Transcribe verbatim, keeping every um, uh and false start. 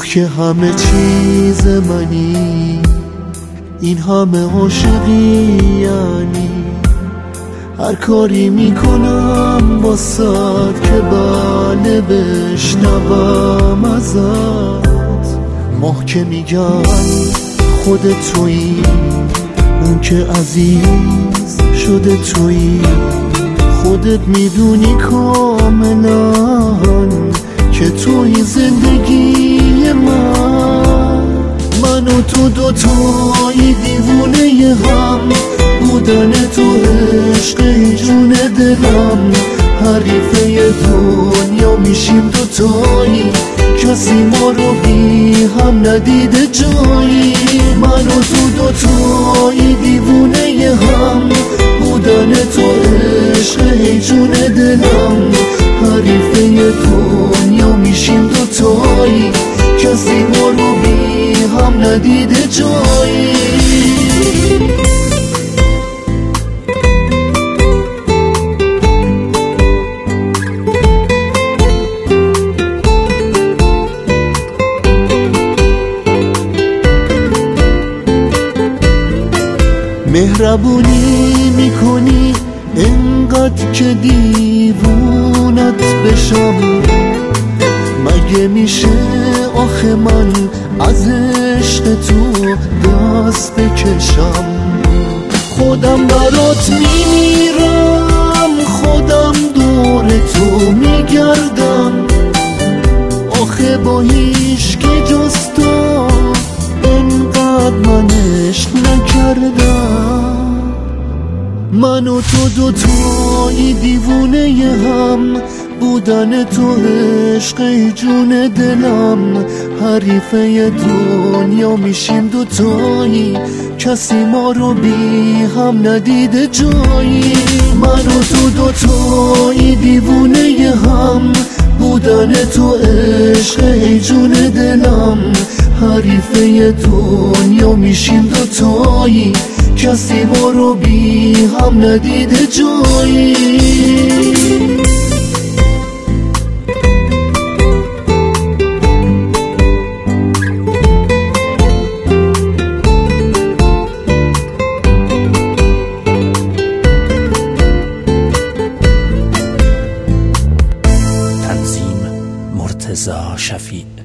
که همه چیز منی، این همه عاشقی یعنی هر کاری میکنم واسد که بله بشنوم ازت. ماه که میگن خودت تویی، اون که عزیز شده تویی، خودت میدونی کاملا که توی زندگی من. من و تو دوتایی دیوونه هم، بودن تو عشق جون دلم. حریفه دنیا میشیم دوتایی، کسی ما رو بی هم ندیده جایی. من و تو دوتایی دیوونه هم، بودن تو عشق جون دلم. حریفه دنیا میشیم دوتایی، کسی ما رو بی هم ندیده جایی. مهربونی میکنی انقدر که دیوونت بشم. مگه میشه آخه من از عشق تو دست بکشم؟ خودم برات میمیرم، خودم دور تو میگردم. آخه با هیچ که جز تو انقدر من عشق نکردم. من و تو دوتایی دیوونه هم، بودن تو عشق جون دلم. حریفه دنیا میشیم دوتایی، کسی ما رو بی هم ندیده جایی. من و تو دوتایی دیوونه هم، بودن تو عشق جون دلم. حریفه دنیا میشیم دوتایی، کسی ما رو بی هم ندیده جایی. تنظیم مرتضی شفیع.